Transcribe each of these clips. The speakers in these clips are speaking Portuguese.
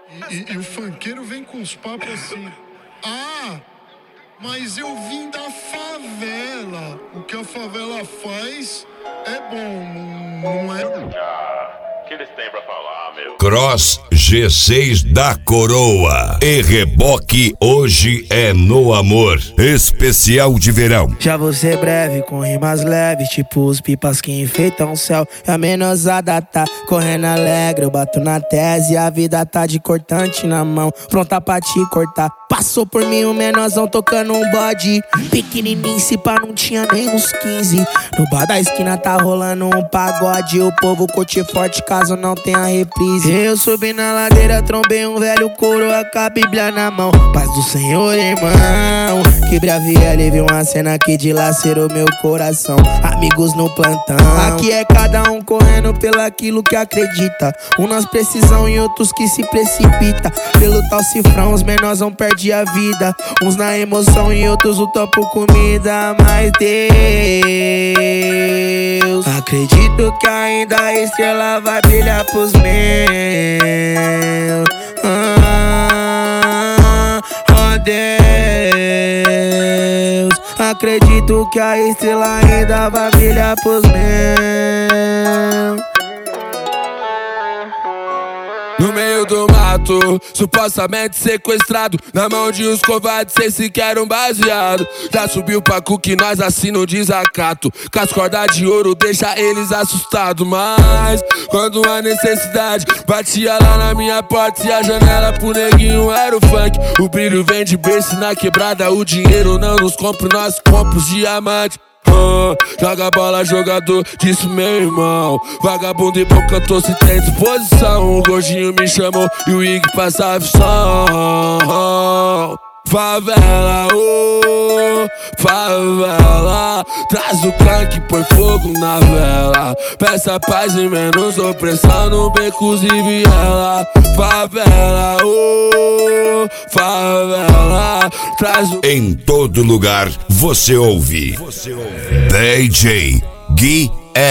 E o funkeiro vem com os papos assim. Ah, mas eu vim da favela. O que a favela faz é bom, não é? O que eles têm pra falar, meu? Cross G6 da Coroa e reboque hoje é no amor. Especial de verão. Já vou ser breve com rimas leves, tipo os pipas que enfeitam o céu. E a menosada tá correndo alegre, eu bato na tese, a vida tá de cortante na mão, pronta pra te cortar. Passou por mim um menorzão tocando um bode, pequenininho, se pá não tinha nem uns 15. No bar da esquina tá rolando um pagode, o povo curte forte caso não tenha reprise. Eu subi na ladeira, trombei um velho coroa com a bíblia na mão. Paz do Senhor, irmão. Quebrei a viela e vi uma cena que dilacerou meu coração. Amigos no plantão, aqui é cada um correndo pelo aquilo que acredita. Um nós precisam e outros que se precipita. Pelo tal cifrão os menorzão perdem a vida. Uns na emoção e outros lutam por comida. Mas Deus, acredito que ainda a estrela vai brilhar pros meus. Oh Deus, acredito que a estrela ainda vai brilhar pros meus. No meio do mato, supostamente sequestrado, na mão de uns covardes, cês sequer um baseado. Já subiu pra cu que nós assina o desacato, com as cordas de ouro deixa eles assustados. Mas quando a necessidade batia lá na minha porta e a janela pro neguinho era o funk, o brilho vem de berço na quebrada, o dinheiro não nos compra, nós compra os diamantes. Joga bola, jogador, disse meu irmão. Vagabundo e bom cantor se tem disposição. O Gordinho me chamou e o Ig passa a visão. Favela, favela, traz o clã põe fogo na vela. Peça paz e menos opressão no becos e viela. Favela, favela, traz o... Em todo lugar você ouve DJ Gui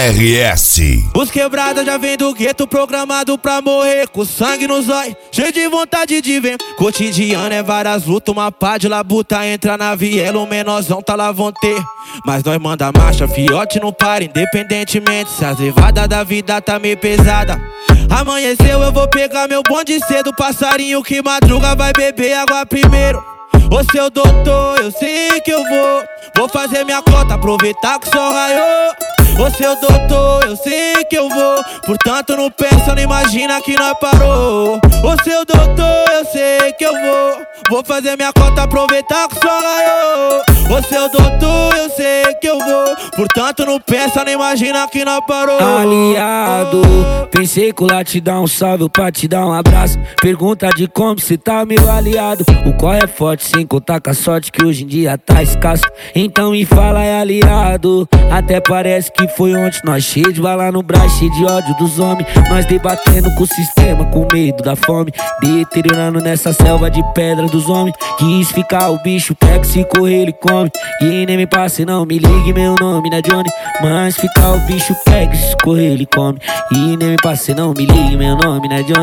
RS. Os quebrados já vem do gueto, programado pra morrer, com sangue nos olhos, cheio de vontade de ver. Cotidiano é várias lutas, uma pá de labuta. Entra na viela, o menorzão tá lá vão ter. Mas nós manda marcha, fiote não para, independentemente se as levadas da vida tá meio pesada. Amanheceu, eu vou pegar meu bonde cedo, passarinho que madruga vai beber água primeiro. Ô seu doutor, eu sei que eu vou fazer minha cota, aproveitar que o sol raiou. Ô seu doutor, eu sei que eu vou, portanto não pensa, não imagina que nós parou. Ô seu doutor, eu sei que eu vou fazer minha cota, aproveitar que o sol raiou. Ô seu doutor, eu sei que eu vou, portanto não pensa, não imagina que nós parou. Aliado, pensei que lá te dar um salve pra te dar um abraço. Pergunta de como cê tá, meu aliado. O qual é forte sem contar com a sorte que hoje em dia tá escasso. Então me fala, é aliado. Até parece que foi ontem, nós cheio de bala no braço, cheio de ódio dos homens. Nós debatendo com o sistema, com medo da fome, deteriorando nessa selva de pedra dos homens. Quis ficar o bicho, pega se correr ele come. E nem me passe não, me ligue meu nome, né Johnny? Mas ficar o bicho, pega se correr ele come. E nem me passe não, me ligue meu nome, né Johnny?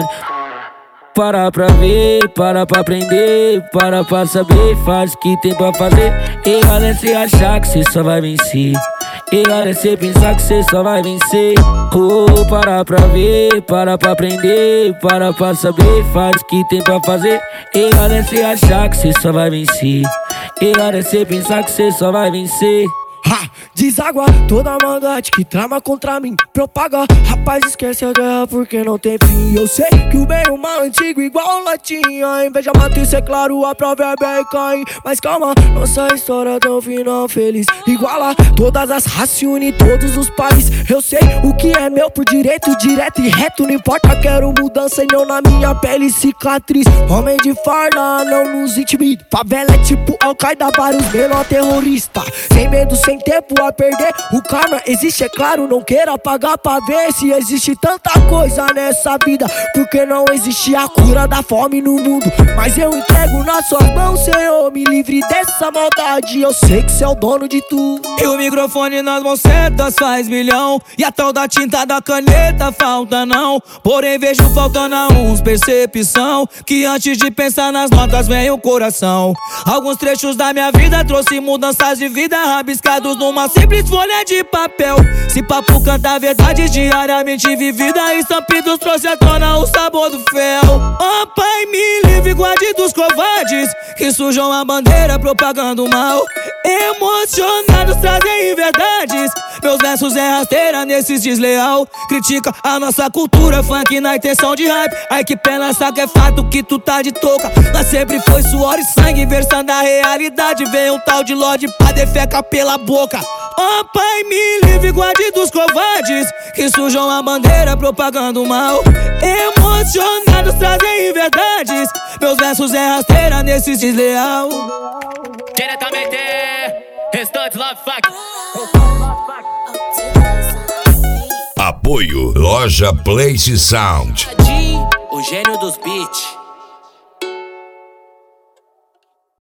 Para pra ver, para pra aprender, para pra saber, faz o que tem pra fazer. Errado é cê achar que cê só vai vencer. Errado é cê pensar que cê só vai vencer. Para pra ver, para pra aprender, para pra saber, faz o que tem pra fazer. Errado é cê achar que cê só vai vencer. Errado é cê pensar que cê só vai vencer. Deságua toda a maldade que trama contra mim, propaga. Rapaz, esquece a guerra porque não tem fim. Eu sei que o bem e o mal é antigo igual latinha. Inveja mata, isso é claro, a provérbio é Caim. Mas calma, nossa história tem um final feliz. Iguala todas as raças, une todos os países. Eu sei o que é meu por direito, direto e reto. Não importa, quero mudança e não na minha pele cicatriz. Homem de farda, não nos intimida. Favela é tipo Al-Qaeda, vários menor terrorista. Sem medo, sem tempo, pra perder. O karma existe, é claro, não queira pagar pra ver. Se existe tanta coisa nessa vida, porque não existe a cura da fome no mundo. Mas eu entrego nas suas mãos, Senhor, me livre dessa maldade. Eu sei que cê é o dono de tudo. E o microfone nas mãos certas faz milhão, e a tal da tinta da caneta falta não. Porém vejo faltando a uns percepção, que antes de pensar nas notas vem o coração. Alguns trechos da minha vida trouxe mudanças de vida, rabiscados numa simples folha de papel. Se papo canta verdades diariamente vivida, estampidos trouxe à tona o sabor do fel. Oh Pai, me livre, guarde dos covardes que sujam a bandeira propagando o mal. Emocionados trazem verdades, meus versos é rasteira nesses desleal. Critica a nossa cultura, funk na intenção de hype. Ai que pena, saca é fato que tu tá de touca. Mas sempre foi suor e sangue, versando a realidade. Vem um tal de Lorde pra defecar pela boca. Oh Pai, me livre, guarde dos covardes que sujam a bandeira propagando o mal. Emocionados trazem verdades, meus versos é rasteira nesses desleal. Diretamente, Restante Love Fuck. Apoio Loja Place Sound. O gênio dos beats.